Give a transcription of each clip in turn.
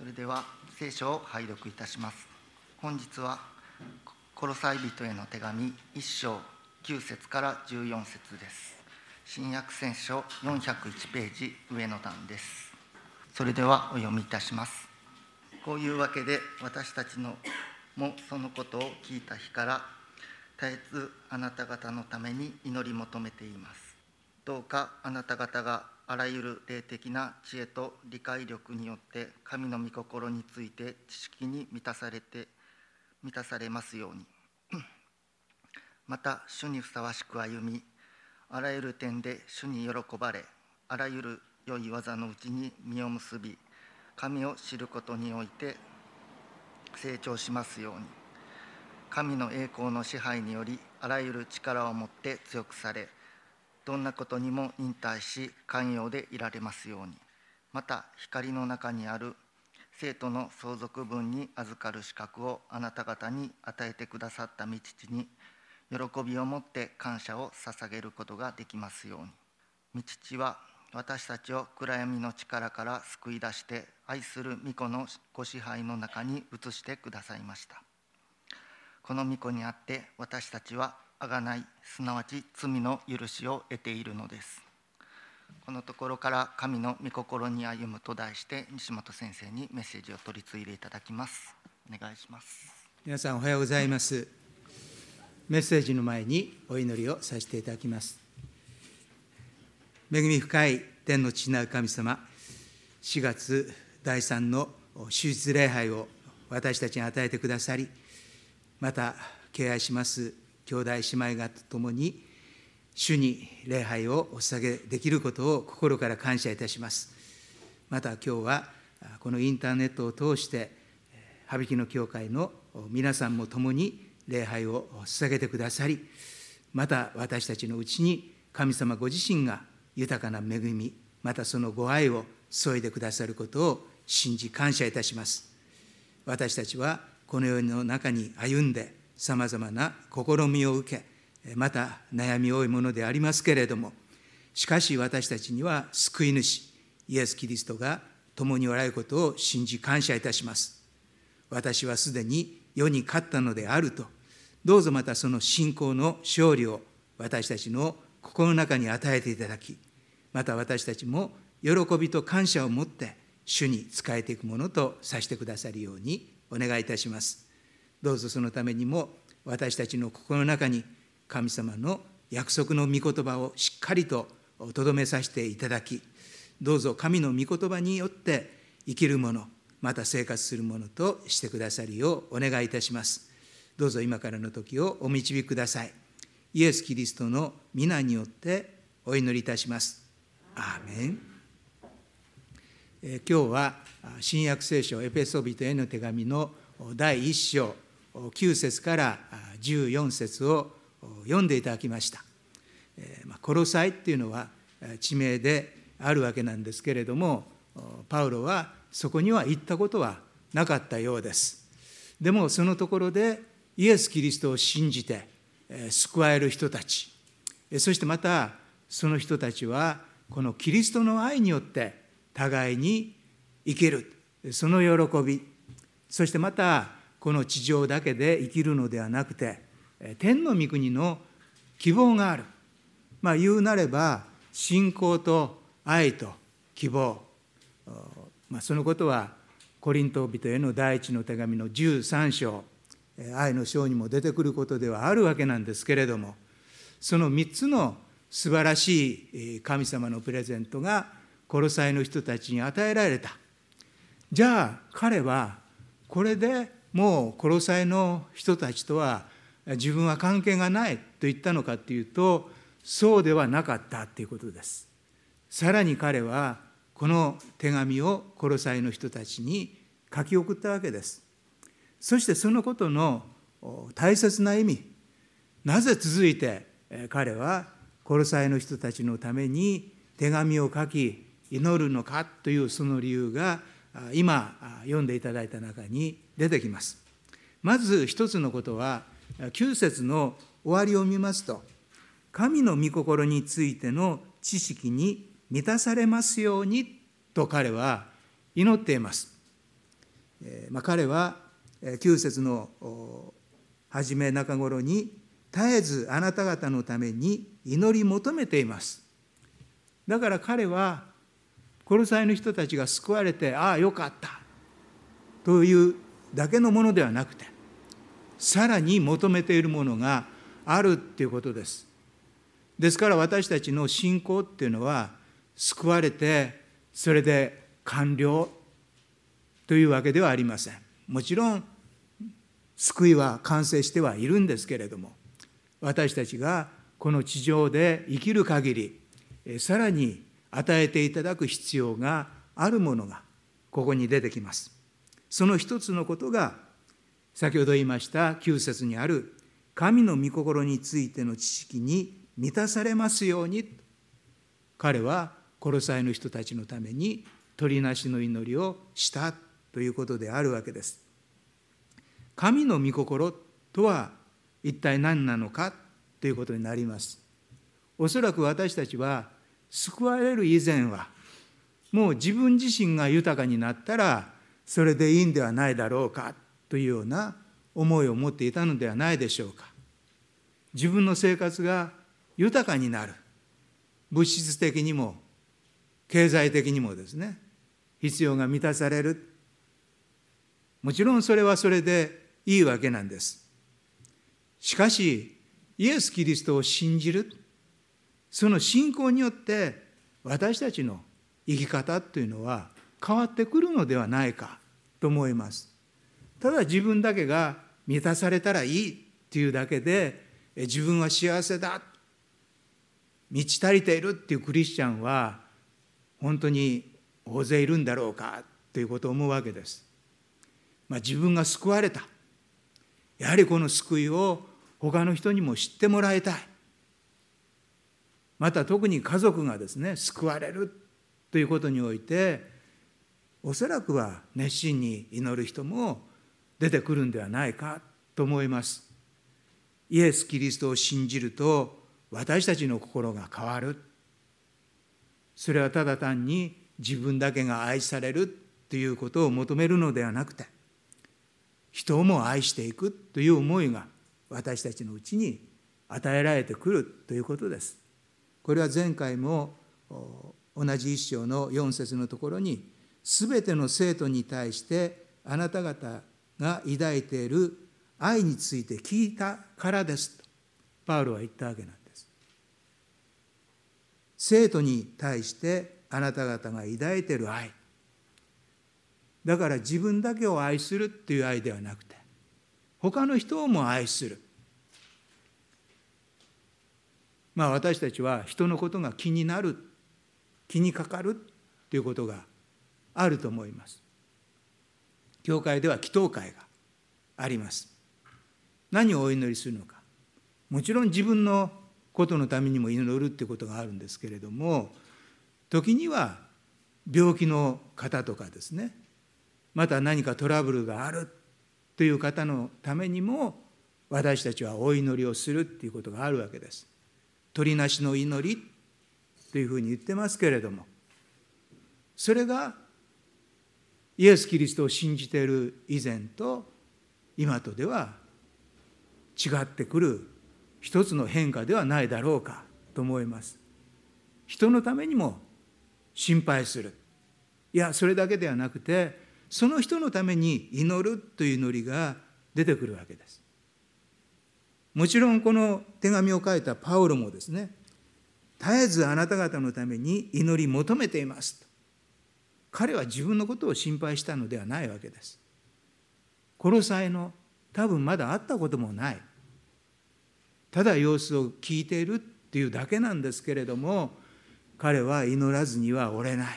それでは聖書を拝読いたします。本日はコロサイ人への手紙1章9節から14節です。新約聖書401ページ上の段です。それではお読みいたします。こういうわけで私たちのもそのことを聞いた日から絶えずあなた方のために祈り求めています。どうかあなた方があらゆる霊的な知恵と理解力によって神の御心について知識に満たされますように。また主にふさわしく歩み、あらゆる点で主に喜ばれ、あらゆる良い技のうちに実を結び、神を知ることにおいて成長しますように。神の栄光の支配によりあらゆる力を持って強くされ、どんなことにも忍耐し寛容でいられますように。また光の中にある生徒の相続分に預かる資格をあなた方に与えてくださった御父に喜びをもって感謝を捧げることができますように。御父は私たちを暗闇の力から救い出して愛する御子のご支配の中に移してくださいました。この御子にあって私たちは贖い、すなわち罪の許しを得ているのです。このところから神の御心に歩むと題して西本先生にメッセージを取り継いでいただきます。お願いします。 皆さんおはようございます。メッセージの前にお祈りをさせていただきます。恵み深い天の父なる神様、4月第3の主日礼拝を私たちに与えてくださり、また敬愛します兄弟姉妹方と共に主に礼拝をお捧げできることを心から感謝いたします。また今日はこのインターネットを通して羽曳野教会の皆さんも共に礼拝を捧げてくださり、また私たちのうちに神様ご自身が豊かな恵み、またそのご愛を注いでくださることを信じ感謝いたします。私たちはこの世の中に歩んでさまざまな試みを受け、また悩み多いものでありますけれども、しかし私たちには救い主イエス・キリストが共におられることを信じ感謝いたします。私はすでに世に勝ったのであると、どうぞまたその信仰の勝利を私たちの心の中に与えていただき、また私たちも喜びと感謝を持って主に仕えていくものとさせてくださるようにお願いいたします。どうぞそのためにも私たちの心の中に神様の約束の御言葉をしっかりと留めさせていただき、どうぞ神の御言葉によって生きるもの、また生活するものとしてくださるようお願いいたします。どうぞ今からの時をお導きください。イエス・キリストの皆によってお祈りいたします。アーメン。今日は新約聖書エペソビトへの手紙の第1章9節から14節を読んでいただきました。コロサイっていうのは地名であるわけなんですけれども、パウロはそこには行ったことはなかったようです。でもそのところでイエス・キリストを信じて救われる人たち、そしてまたその人たちはこのキリストの愛によって互いに生きる、その喜び、そしてまたこの地上だけで生きるのではなくて天の御国の希望がある。言うなれば信仰と愛と希望、そのことはコリント人への第一の手紙の13章、愛の章にも出てくることではあるわけなんですけれども、その3つの素晴らしい神様のプレゼントがコロサイの人たちに与えられた。じゃあ彼はこれでもうコロサイの人たちとは自分は関係がないと言ったのかというと、そうではなかったということです。さらに彼はこの手紙をコロサイの人たちに書き送ったわけです。そしてそのことの大切な意味、なぜ続いて彼はコロサイの人たちのために手紙を書き祈るのかというその理由が今読んでいただいた中に出てきます。まず一つのことは9節の終わりを見ますと、神の御心についての知識に満たされますようにと彼は祈っています。 彼は9節の初め中頃に、絶えずあなた方のために祈り求めています。だから彼はコロサイの人たちが救われて、ああよかったというだけのものではなくて、さらに求めているものがあるっていうことです。ですから私たちの信仰っていうのは、救われてそれで完了というわけではありません。もちろん救いは完成してはいるんですけれども、私たちがこの地上で生きる限り、さらに与えていただく必要があるものがここに出てきます。その一つのことが、先ほど言いました9節にある神の御心についての知識に満たされますように。彼はコロサイの人たちのために取りなしの祈りをしたということであるわけです。神の御心とは一体何なのかということになります。おそらく私たちは救われる以前は、もう自分自身が豊かになったらそれでいいんではないだろうかというような思いを持っていたのではないでしょうか。自分の生活が豊かになる、物質的にも経済的にもですね、必要が満たされる。もちろんそれはそれでいいわけなんです。しかしイエス・キリストを信じる、その信仰によって私たちの生き方というのは変わってくるのではないかと思います。ただ自分だけが満たされたらいいというだけで、自分は幸せだ、満ち足りているっていうクリスチャンは本当に大勢いるんだろうかということを思うわけです。自分が救われた、やはりこの救いを他の人にも知ってもらいたい。また特に家族がですね、救われるということにおいて、おそらくは熱心に祈る人も出てくるんではないかと思います。イエス・キリストを信じると私たちの心が変わる。それはただ単に自分だけが愛されるということを求めるのではなくて、人も愛していくという思いが私たちのうちに与えられてくるということです。これは前回も同じ一章の4節のところに、すべての生徒に対してあなた方が抱いている愛について聞いたからですとパウロは言ったわけなんです。生徒に対してあなた方が抱いている愛、だから自分だけを愛するっていう愛ではなくて、他の人をも愛する。私たちは人のことが気になる、気にかかるということがあると思います。教会では祈祷会があります。何をお祈りするのか、もちろん自分のことのためにも祈るということがあるんですけれども、時には病気の方とかですね、また何かトラブルがあるという方のためにも私たちはお祈りをするということがあるわけです。取りなしの祈りというふうに言ってますけれども、それがイエス・キリストを信じている以前と今とでは違ってくる一つの変化ではないだろうかと思います。人のためにも心配する。いや、それだけではなくて、その人のために祈るという祈りが出てくるわけです。もちろんこの手紙を書いたパウロもですね、絶えずあなた方のために祈り求めていますと。彼は自分のことを心配したのではないわけです。コロサイの多分まだ会ったこともない、ただ様子を聞いているっていうだけなんですけれども、彼は祈らずにはおれない。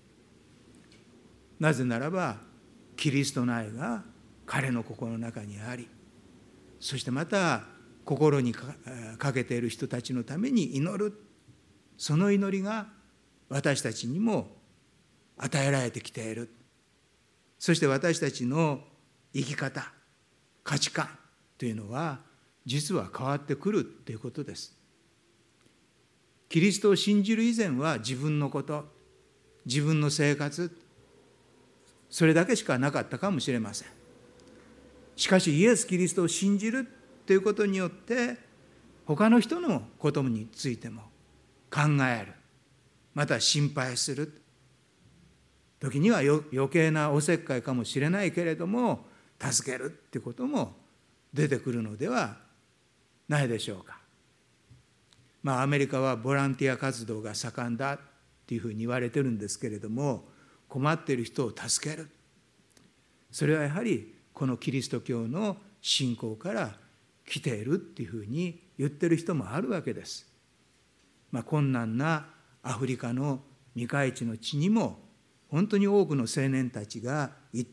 なぜならばキリストの愛が彼の心の中にあり、そしてまた心にかけている人たちのために祈る、その祈りが私たちにも与えられてきている。そして私たちの生き方、価値観というのは実は変わってくるということです。キリストを信じる以前は自分のこと、自分の生活、 それだけしかなかったかもしれません。しかしイエス・キリストを信じるということによって、他の人のことについても考える、また心配する、時には余計なおせっかいかもしれないけれども助けるっていうことも出てくるのではないでしょうか。アメリカはボランティア活動が盛んだっていうふうに言われてるんですけれども、困っている人を助ける、それはやはりこのキリスト教の信仰から来ているっていうふうに言ってる人もあるわけです。困難なアフリカの未開地の地にも本当に多くの青年たちが行って、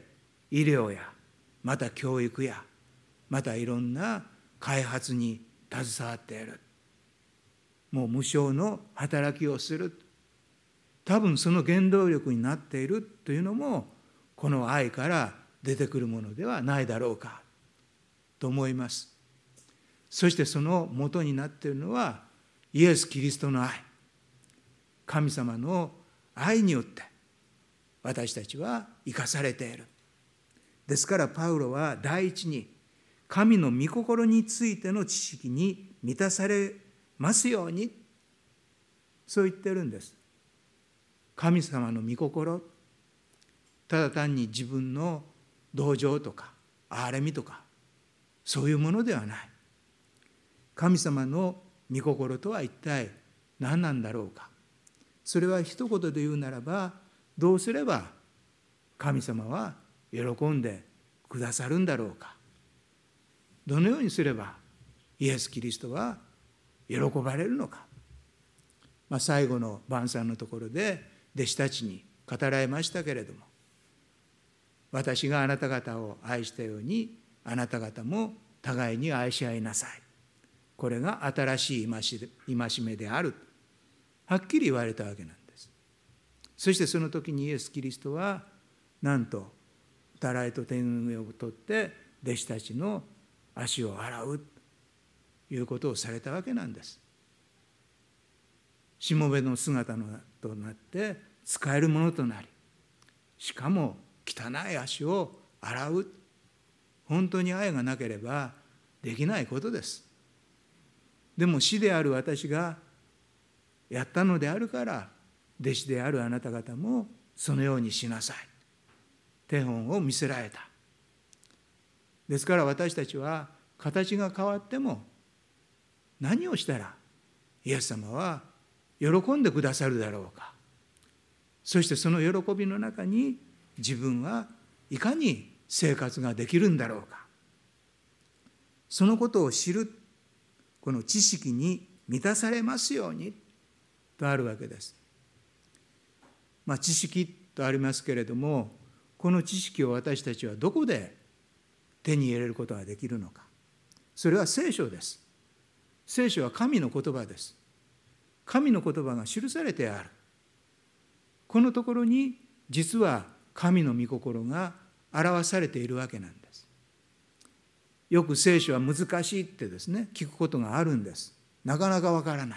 医療やまた教育やまたいろんな開発に携わっている。もう無償の働きをする。多分その原動力になっているというのもこの愛から出てくるものではないだろうかと思います。そしてその元になっているのはイエス・キリストの愛、神様の愛によって私たちは生かされている。ですからパウロは第一に神の御心についての知識に満たされますように、そう言ってるんです。神様の御心、ただ単に自分の同情とか憐れみとかそういうものではない。神様の御心とは一体何なんだろうか。それは一言で言うならば、どうすれば神様は喜んでくださるんだろうか。どのようにすればイエス・キリストは喜ばれるのか。最後の晩餐のところで弟子たちに語られましたけれども、私があなた方を愛したようにあなた方も互いに愛し合いなさい。これが新しい戒めである。はっきり言われたわけなんです。そしてその時にイエス・キリストはなんとたらいと手ぬぐいを取って弟子たちの足を洗うということをされたわけなんです。しもべの姿となって使えるものとなり、しかも汚い足を洗う。本当に愛がなければできないことです。でも師である私がやったのであるから、弟子であるあなた方もそのようにしなさい。手本を見せられた。ですから私たちは形が変わっても何をしたらイエス様は喜んでくださるだろうか。そしてその喜びの中に自分はいかに生活ができるんだろうか。そのことを知る、この知識に満たされますようにとあるわけです。知識とありますけれども、この知識を私たちはどこで手に入れることができるのか。それは聖書です。聖書は神の言葉です。神の言葉が記されてある。このところに実は神の御心が表されているわけなんです。よく聖書は難しいってですね、聞くことがあるんです。なかなかわからない。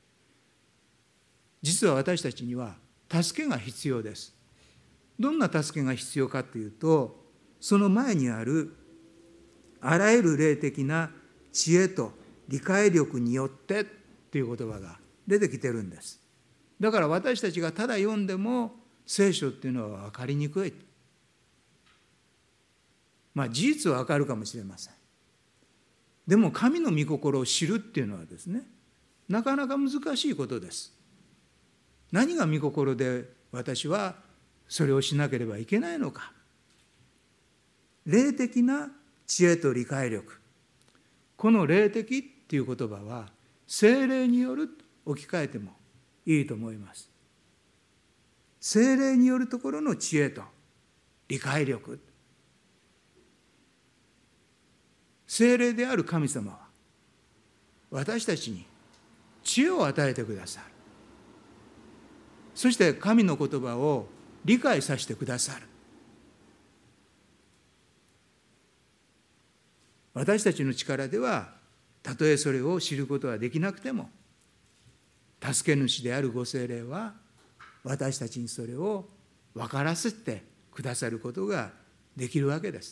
実は私たちには助けが必要です。どんな助けが必要かというと、その前にあるあらゆる霊的な知恵と理解力によってという言葉が出てきてるんです。だから私たちがただ読んでも聖書っていうのは分かりにくい。事実は分かるかもしれません。でも神の御心を知るっていうのはですね、なかなか難しいことです。何が御心で私はそれをしなければいけないのか。霊的な知恵と理解力。この霊的っていう言葉は聖霊によると置き換えてもいいと思います。聖霊によるところの知恵と理解力。聖霊である神様は私たちに知恵を与えてくださる。そして神の言葉を理解させてくださる。私たちの力ではたとえそれを知ることはできなくても、助け主であるご聖霊は私たちにそれを分からせてくくださることができるわけです。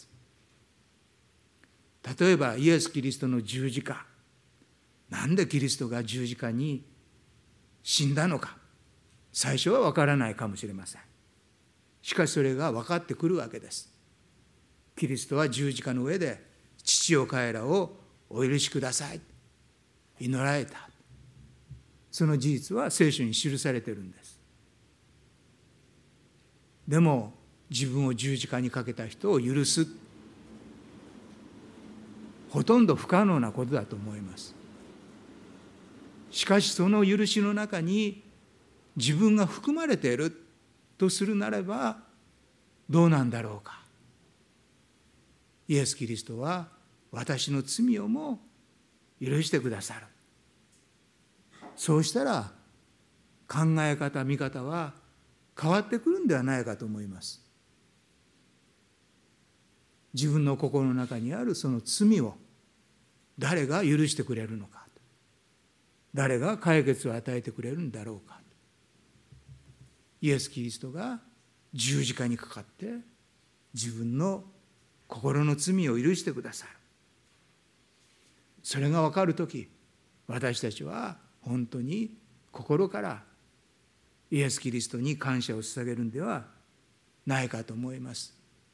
例えばイエス・キリストの十字架、なんでキリストが十字架に死んだのか、最初は分からないかもしれません。しかしそれが分かってくるわけです。キリストは十字架の上で、父よ彼らをお許しください、祈られた。その事実は聖書に記されているんです。でも自分を十字架にかけた人を許す、ほとんど不可能なことだと思います。しかしその許しの中に自分が含まれているとするならばどうなんだろうか。イエス・キリストは私の罪をも許してくださる。そうしたら考え方、見方は変わってくるんではないかと思います。自分の心の中にあるその罪を誰が許してくれるのか、誰が解決を与えてくれるんだろうか。イエス・キリストが十字架にかかって自分の心の罪を許してくださる。それが分かるとき、私たちは本当に心からイエス・キリストに感謝を捧げるんではないかと思います。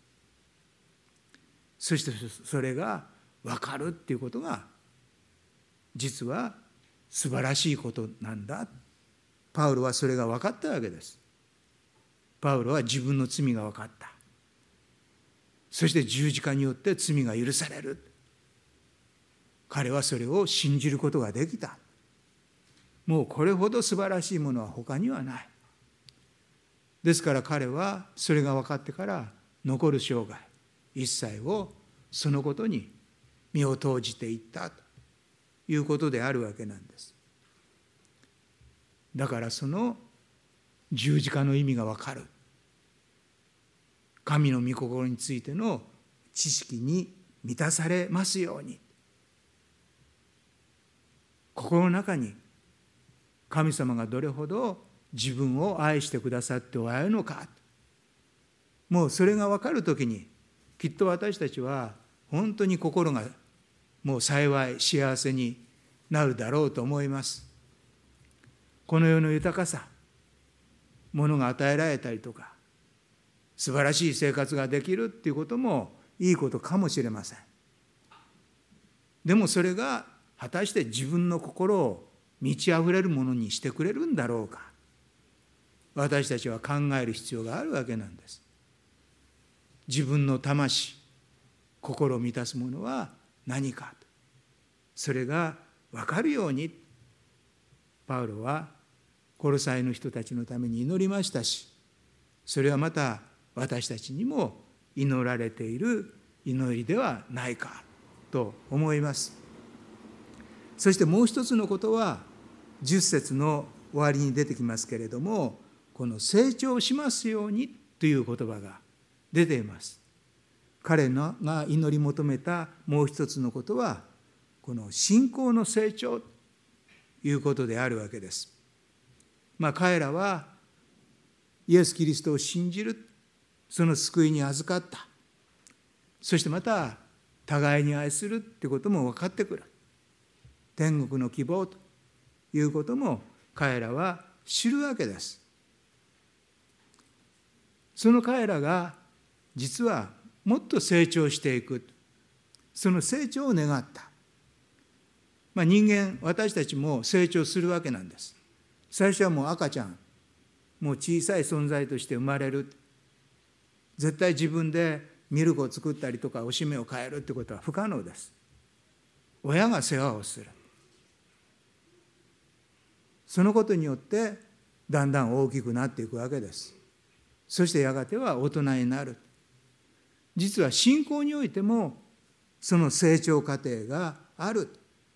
そしてそれが分かるっていうことが実は素晴らしいことなんだ。パウロはそれが分かったわけです。パウロは自分の罪が分かった。そして十字架によって罪が許される。彼はそれを信じることができた。もうこれほど素晴らしいものは他にはない。ですから彼はそれが分かってから残る生涯一切をそのことに身を投じていったということであるわけなんです。だからその十字架の意味が分かる。神の御心についての知識に満たされますように。心の中に神様がどれほど自分を愛してくださっておられるのか、もうそれが分かるときにきっと私たちは本当に心がもう幸い幸せになるだろうと思います。この世の豊かさ、物が与えられたりとか素晴らしい生活ができるっていうこともいいことかもしれません。でもそれが果たして自分の心を満ち溢れるものにしてくれるんだろうか。私たちは考える必要があるわけなんです。自分の魂、心を満たすものは何か、それが分かるようにパウロはコロサイの人たちのために祈りましたし、それはまた私たちにも祈られている祈りではないかと思います。そしてもう一つのことは10節の終わりに出てきますけれども、この成長しますようにという言葉が出ています。彼が祈り求めたもう一つのことはこの信仰の成長ということであるわけです。彼らはイエス・キリストを信じる、その救いに預かった。そしてまた互いに愛するということも分かってくる。天国の希望ということも彼らは知るわけです。その彼らが実はもっと成長していく、その成長を願った。人間、私たちも成長するわけなんです。最初はもう赤ちゃん、もう小さい存在として生まれる。絶対自分でミルクを作ったりとかおしめを変えるってことは不可能です。親が世話をする。そのことによってだんだん大きくなっていくわけです。そしてやがては大人になる。実は信仰においてもその成長過程がある。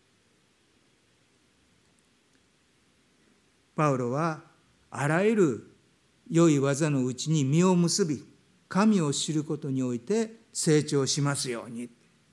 パウロはあらゆる良い技のうちに実を結び、神を知ることにおいて成長しますように。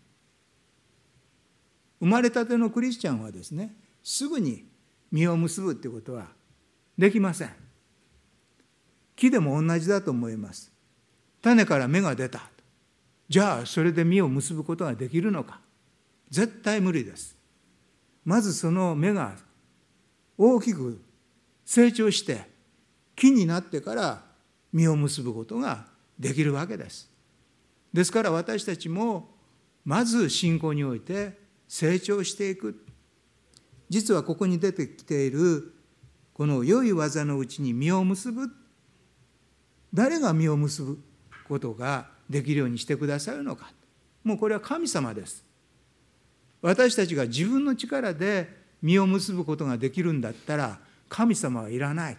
生まれたてのクリスチャンはですね、すぐに実を結ぶということはできません。木でも同じだと思います。 種から芽が出た。じゃあそれで実を結ぶことができるのか。絶対無理です。まずその芽が大きく成長して木になってから実を結ぶことができるわけです。ですから私たちもまず信仰において成長していく。実はここに出てきているこの良い技のうちに実を結ぶ。誰が実を結ぶことができるようにしてくださるのか。もうこれは神様です。私たちが自分の力で実を結ぶことができるんだったら神様はいらない。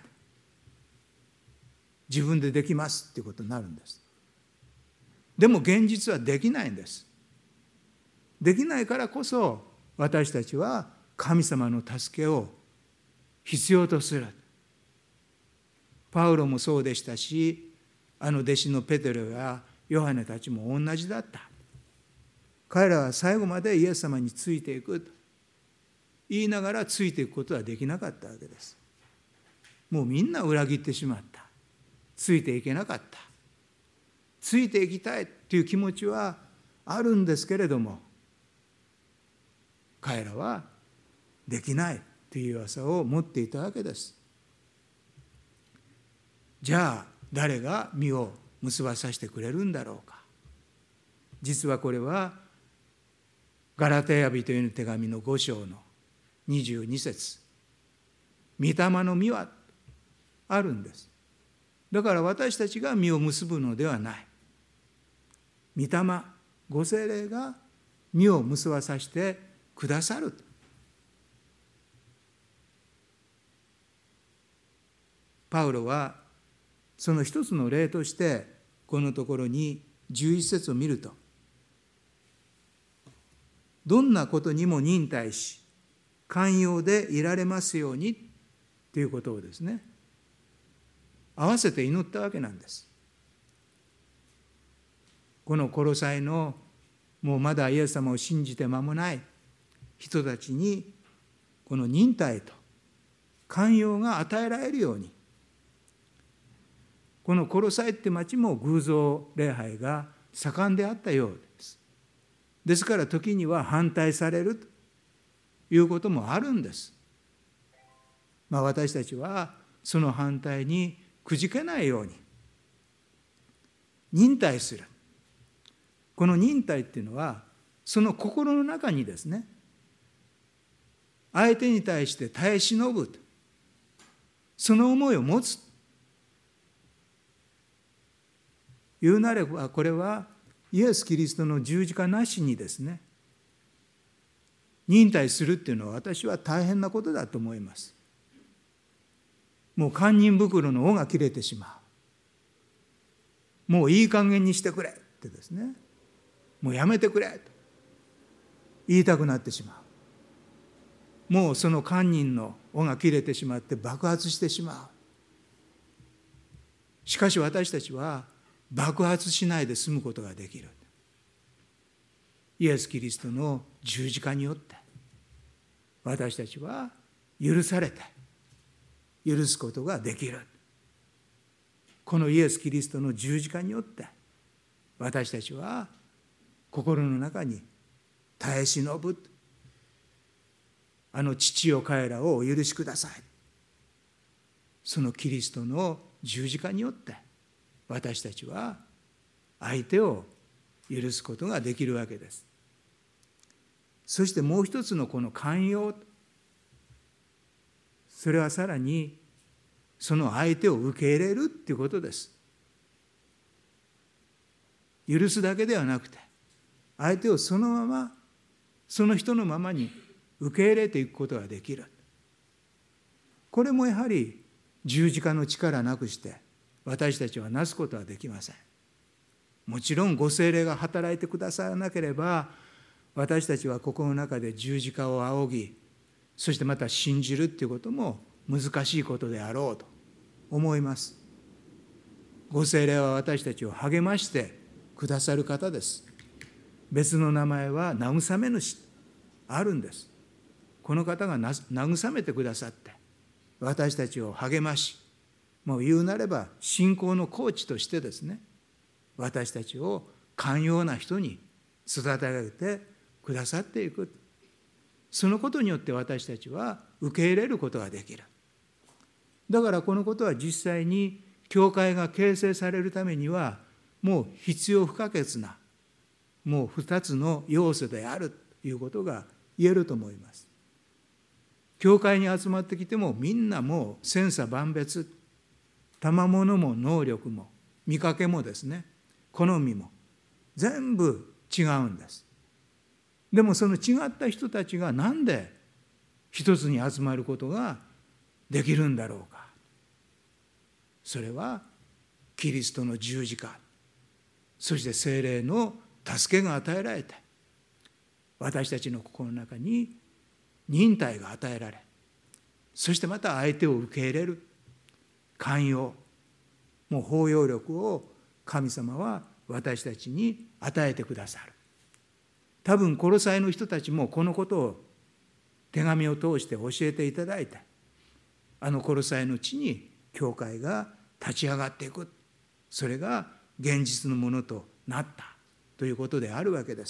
自分でできますっていうことになるんです。でも現実はできないんです。できないからこそ私たちは神様の助けを必要とする。パウロもそうでしたし、弟子のペテロやヨハネたちも同じだった。彼らは最後までイエス様についていくと言いながらついていくことはできなかったわけです。もうみんな裏切ってしまった。ついていけなかった。ついていきたいという気持ちはあるんですけれども、彼らはできないという弱さを持っていたわけです。じゃあ誰が実を結ばさせてくれるんだろうか。実はこれはガラテヤ人への手紙の5章の22節、御霊の実はあるんです。だから私たちが実を結ぶのではない。御霊、ご聖霊が実を結ばさせてくださる。パウロはその一つの例としてこのところに11節を見ると、どんなことにも忍耐し寛容でいられますようにということをですね、合わせて祈ったわけなんです。このコロサイのもうまだイエス様を信じて間もない人たちにこの忍耐と寛容が与えられるように、このコロサイって町も偶像礼拝が盛んであったようです。ですから時には反対されるということもあるんです。私たちはその反対にくじけないように忍耐する。この忍耐っていうのはその心の中にですね、相手に対して耐え忍ぶ、その思いを持つ。言うなればこれはイエス・キリストの十字架なしにですね、忍耐するっていうのは私は大変なことだと思います。もう堪忍袋の緒が切れてしまう。もういい加減にしてくれってですね、もうやめてくれと言いたくなってしまう。もうその堪忍の緒が切れてしまって爆発してしまう。しかし私たちは爆発しないで済むことができる。イエス・キリストの十字架によって私たちは許されて許すことができる。このイエス・キリストの十字架によって私たちは心の中に耐え忍ぶ。父よ彼らをお許しください。そのキリストの十字架によって私たちは相手を許すことができるわけです。そしてもう一つのこの寛容、それはさらにその相手を受け入れるっていうことです。許すだけではなくて相手をそのままその人のままに受け入れていくことができる。これもやはり十字架の力なくして私たちはなすことはできません。もちろんご聖霊が働いてくださらなければ私たちは心の中で十字架を仰ぎ、そしてまた信じるっていうことも難しいことであろうと思います。ご聖霊は私たちを励ましてくださる方です。別の名前は慰め主あるんです。この方が慰めてくださって私たちを励まし、もう言うなれば信仰のコーチとしてですね、 私たちを寛容な人に育て上げてくださっていく。そのことによって私たちは受け入れることができる。だからこのことは実際に教会が形成されるためにはもう必要不可欠なもう2つの要素であるということが言えると思います。教会に集まってきてもみんなもう千差万別、賜物も能力も見かけもですね、好みも全部違うんです。でもその違った人たちがなんで一つに集まることができるんだろうか。それはキリストの十字架、そして聖霊の助けが与えられて、私たちの心の中に忍耐が与えられ、そしてまた相手を受け入れる寛容、もう包容力を神様は私たちに与えてくださる。多分コロサイの人たちもこのことを手紙を通して教えていただいて、あのコロサイの地に教会が立ち上がっていく、それが現実のものとなったということであるわけです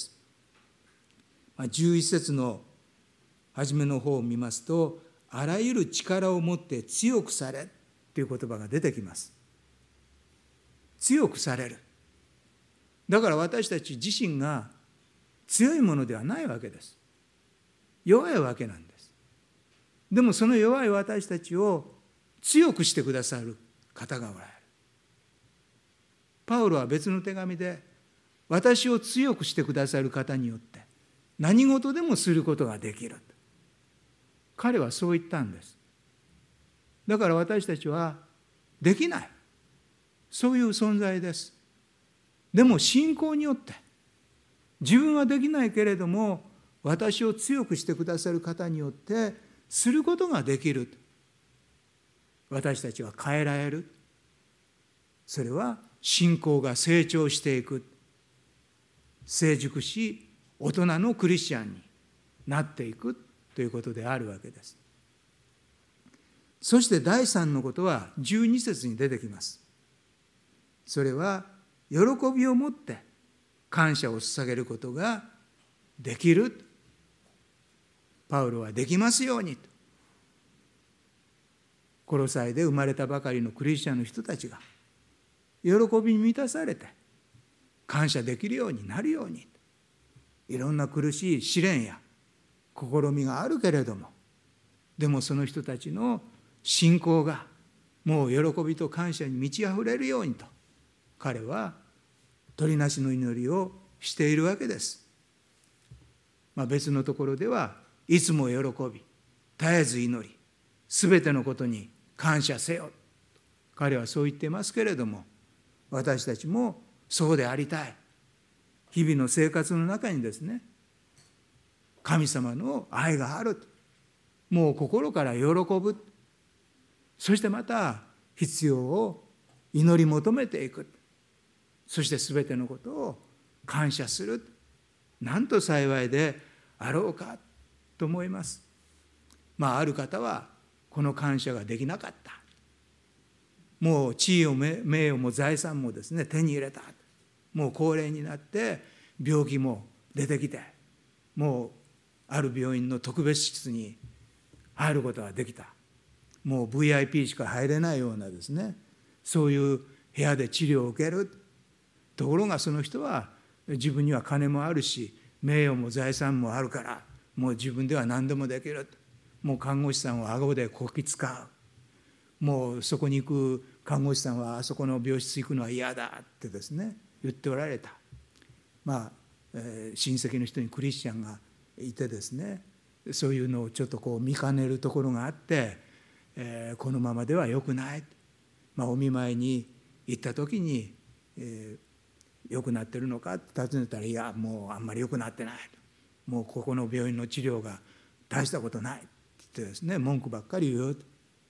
。11節の初めの方を見ますと、あらゆる力を持って強くされという言葉が出てきます。強くされる。だから私たち自身が強いものではないわけです。弱いわけなんです。でもその弱い私たちを強くしてくださる方がおられる。パウロは別の手紙で、私を強くしてくださる方によって何事でもすることができる。彼はそう言ったんです。だから私たちはできない、そういう存在です。でも信仰によって自分はできないけれども私を強くしてくださる方によってすることができる。私たちは変えられる。それは信仰が成長していく、成熟し大人のクリスチャンになっていくということであるわけです。そして第3のことは12節に出てきます。それは喜びを持って感謝を捧げることができる。パウロはできますようにと。コロサイで生まれたばかりのクリスチャンの人たちが喜びに満たされて感謝できるようになるように、いろんな苦しい試練や試みがあるけれども、でもその人たちの信仰がもう喜びと感謝に満ち溢れるようにと、彼は取りなしの祈りをしているわけです。別のところではいつも喜び、絶えず祈り、すべてのことに感謝せよ、彼はそう言っていますけれども、私たちもそうでありたい。日々の生活の中にですね、神様の愛がある、もう心から喜ぶ、そしてまた必要を祈り求めていく、そしてすべてのことを感謝する、なんと幸いであろうかと思います。ある方はこの感謝ができなかった、もう地位を名誉も財産もですね手に入れた、もう高齢になって病気も出てきて、もうある病院の特別室に入ることができた、もう VIP しか入れないようなですね、そういう部屋で治療を受ける。ところがその人は自分には金もあるし名誉も財産もあるから、もう自分では何でもできる、もう看護師さんを顎でこき使う、もうそこに行く看護師さんはあそこの病室行くのは嫌だってですね言っておられた。親戚の人にクリスチャンがいてですね、そういうのをちょっと見かねるところがあって、このままでは良くない、お見舞いに行った時に、良くなってるのかって尋ねたら、いやもうあんまり良くなってない、もうここの病院の治療が大したことないって言ってですね文句ばっかり言う。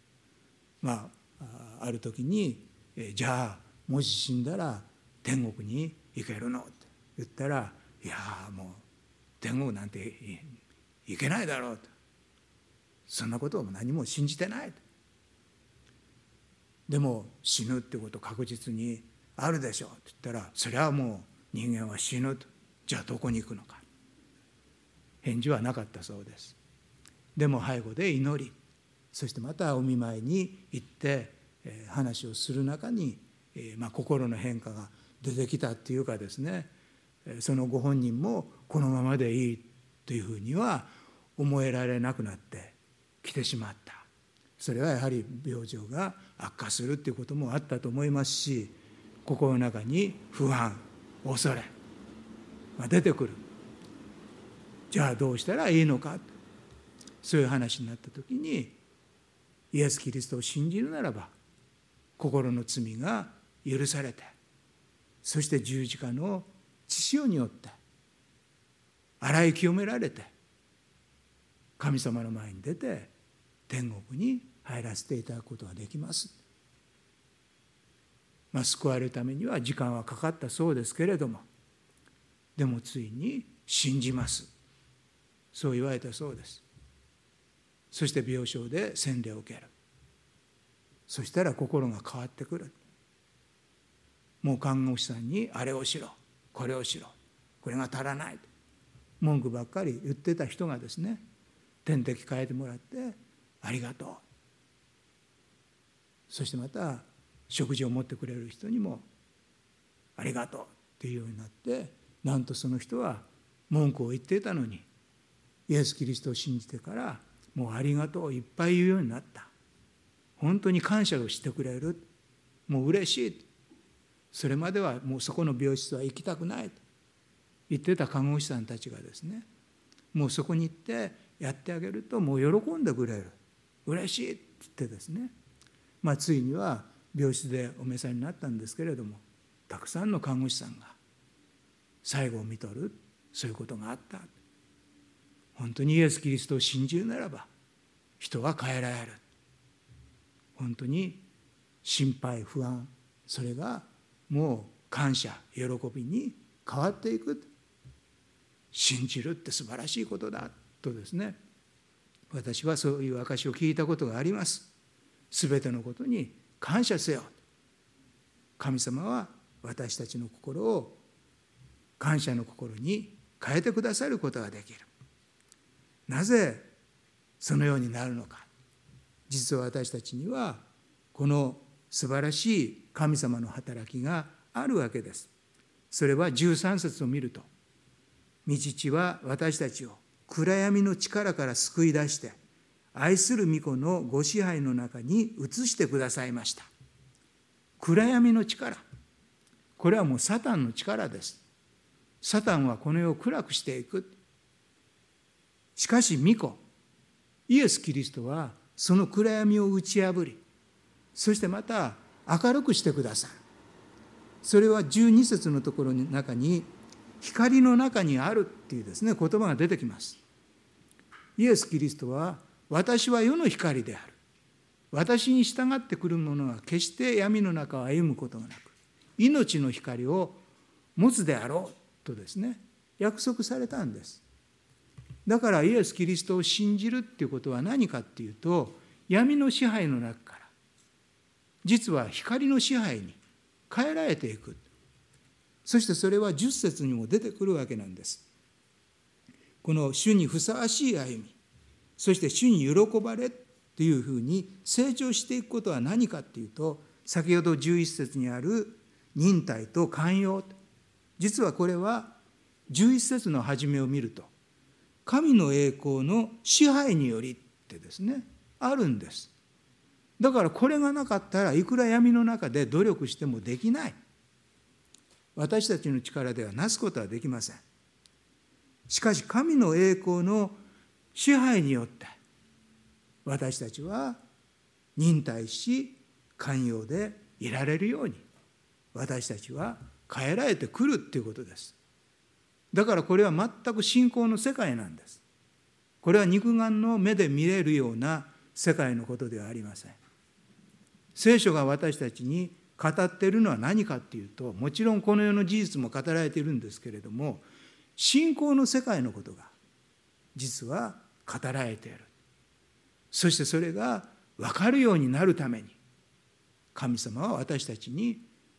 ある時に、じゃあもし死んだら天国に行けるのって言ったら、いやもう天国なんて行けないだろうと、そんなことを何も信じてないと。でも死ぬってことを確実にあるでしょうって言ったら、それはもう人間は死ぬと。じゃあどこに行くのか。返事はなかったそうです。でも背後で祈り、そしてまたお見舞いに行って話をする中に、心の変化が出てきたっていうかですね、そのご本人もこのままでいいというふうには思えられなくなってきてしまった。それはやはり病状が悪化するということもあったと思いますし、心の中に不安、恐れが出てくる。じゃあどうしたらいいのか、そういう話になった時に、イエス・キリストを信じるならば心の罪が許されて、そして十字架の血潮によって洗い清められて、神様の前に出て天国に入らせていただくことができます。救われるためには時間はかかったそうですけれども、でもついに信じます、そう言われたそうです。そして病床で洗礼を受ける。そしたら心が変わってくる。もう看護師さんにあれをしろ、これをしろ、これが足らない、文句ばっかり言ってた人がですね、点滴変えてもらってありがとう、そしてまた食事を持ってくれる人にもありがとうっていうようになって、なんとその人は文句を言っていたのに、イエス・キリストを信じてからもうありがとうをいっぱい言うようになった。本当に感謝をしてくれる、もう嬉しい、それまではもうそこの病室は行きたくないと言ってた看護師さんたちがですね、もうそこに行ってやってあげるともう喜んでくれる、嬉しいって言ってですね、ついには病室でお召さになったんですけれども、たくさんの看護師さんが最後を見とる、そういうことがあった。本当にイエス・キリストを信じるならば人は変えられる。本当に心配不安、それがもう感謝喜びに変わっていく。信じるって素晴らしいことだとですね、私はそういう証を聞いたことがあります。すべてのことに感謝せよ。神様は私たちの心を感謝の心に変えてくださることができる。なぜそのようになるのか。実は私たちにはこの素晴らしい神様の働きがあるわけです。それは13節を見ると、御父は私たちを暗闇の力から救い出して愛する御子のご支配の中に移してくださいました。暗闇の力、これはもうサタンの力です。サタンはこの世を暗くしていく。しかし御子イエス・キリストはその暗闇を打ち破り、そしてまた明るくしてくださる。それは12節のところの中に光の中にあるっていうですね、言葉が出てきます。イエス・キリストは私は世の光である。私に従ってくる者は決して闇の中を歩むことがなく、命の光を持つであろうとですね、約束されたんです。だからイエス・キリストを信じるっていうことは何かっていうと、闇の支配の中から実は光の支配に変えられていく。そしてそれは10節にも出てくるわけなんです。この主にふさわしい歩み、そして主に喜ばれっていうふうに成長していくことは何かっていうと、先ほど11節にある忍耐と寛容、実はこれは11節の初めを見ると、神の栄光の支配によりってですね、あるんです。だからこれがなかったらいくら闇の中で努力してもできない。私たちの力ではなすことはできません。しかし神の栄光の支配によって私たちは忍耐し寛容でいられるように私たちは変えられてくるっていうことです。だからこれは全く信仰の世界なんです。これは肉眼の目で見れるような世界のことではありません。聖書が私たちに語っているのは何かっていうと、もちろんこの世の事実も語られているんですけれども、信仰の世界のことが実は語られている。そしてそれが分かるようになるために神様は私たちに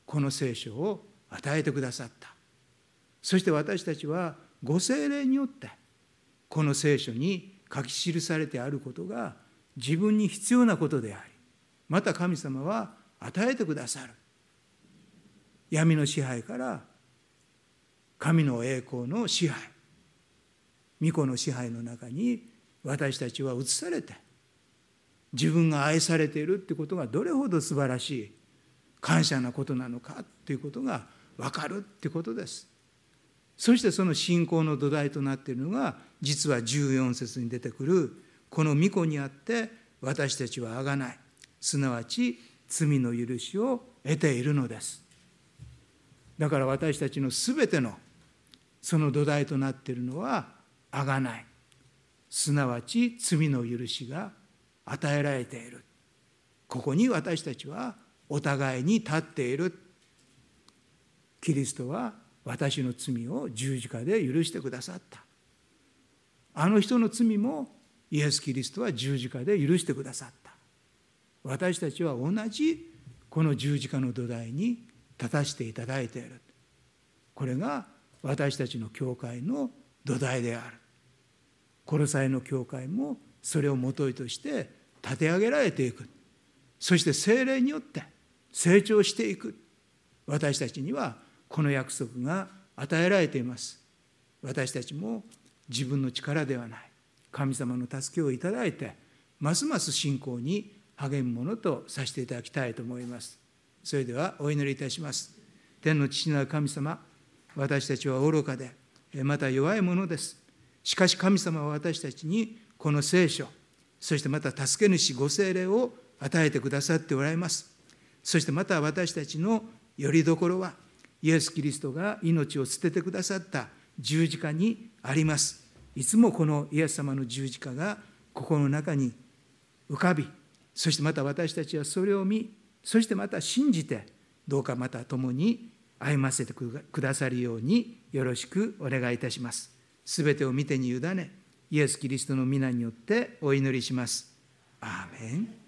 この聖書を与えてくださった。そして私たちはご聖霊によってこの聖書に書き記されてあることが自分に必要なことであり、また神様は与えてくださる。闇の支配から神の栄光の支配、御子の支配の中に私たちは移されて、自分が愛されているということがどれほど素晴らしい感謝なことなのかということが分かるということです。そしてその信仰の土台となっているのが、実は14節に出てくるこの御子にあって私たちは贖い、すなわち罪の許しを得ているのです。だから私たちのすべてのその土台となっているのは贖い、すなわち罪の許しが与えられている。ここに私たちはお互いに立っている。キリストは私の罪を十字架で許してくださった。あの人の罪もイエス・キリストは十字架で許してくださった。私たちは同じこの十字架の土台に立たせていただいている。これが私たちの教会の土台である。コロサイの教会もそれをもといとして立て上げられていく。そして聖霊によって成長していく。私たちにはこの約束が与えられています。私たちも自分の力ではない神様の助けをいただいて、ますます信仰に励むものとさせていただきたいと思います。それではお祈りいたします。天の父なる神様、私たちは愚かでまた弱いものです。しかし神様は私たちにこの聖書、そしてまた助け主ご聖霊を与えてくださっておられます。そしてまた私たちのよりどころはイエス・キリストが命を捨ててくださった十字架にあります。いつもこのイエス様の十字架が心の中に浮かび、そしてまた私たちはそれを見、そしてまた信じて、どうかまた共に歩ませてくださるようによろしくお願いいたします。すべてを御手に委ね、イエス・キリストの皆によってお祈りします。アーメン。